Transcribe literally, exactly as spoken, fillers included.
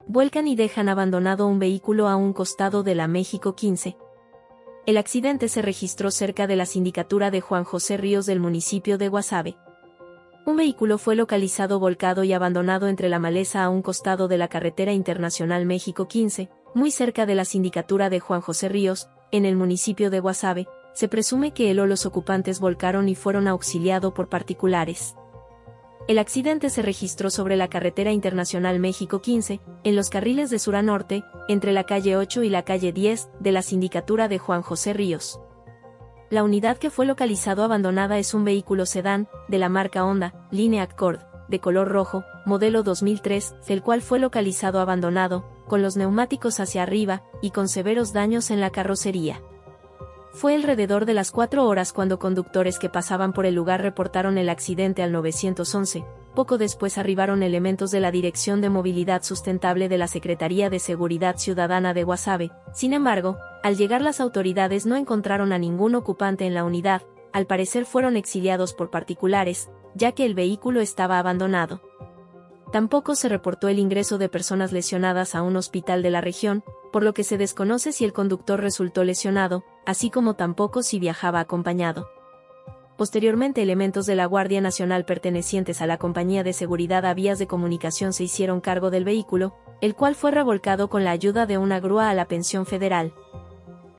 vuelcan y dejan abandonado un vehículo a un costado de la México quince. El accidente se registró cerca de la sindicatura de Juan José Ríos del municipio de Guasave. Un vehículo fue localizado volcado y abandonado entre la maleza a un costado de la carretera internacional México quince, muy cerca de la sindicatura de Juan José Ríos, en el municipio de Guasave. Se presume que él o los ocupantes volcaron y fueron auxiliados por particulares. El accidente se registró sobre la carretera internacional México quince, en los carriles de sur a norte, entre la calle ocho y la calle diez, de la sindicatura de Juan José Ríos. La unidad que fue localizado abandonada es un vehículo sedán, de la marca Honda, línea Accord, de color rojo, modelo dos mil tres, el cual fue localizado abandonado, con los neumáticos hacia arriba, y con severos daños en la carrocería. Fue alrededor de las cuatro horas cuando conductores que pasaban por el lugar reportaron el accidente al nueve once. Poco después arribaron elementos de la Dirección de Movilidad Sustentable de la Secretaría de Seguridad Ciudadana de Guasave. Sin embargo, al llegar las autoridades no encontraron a ningún ocupante en la unidad, al parecer fueron exiliados por particulares, ya que el vehículo estaba abandonado. Tampoco se reportó el ingreso de personas lesionadas a un hospital de la región, por lo que se desconoce si el conductor resultó lesionado, así como tampoco si viajaba acompañado. Posteriormente, elementos de la Guardia Nacional pertenecientes a la Compañía de Seguridad a Vías de Comunicación se hicieron cargo del vehículo, el cual fue revolcado con la ayuda de una grúa a la Pensión Federal.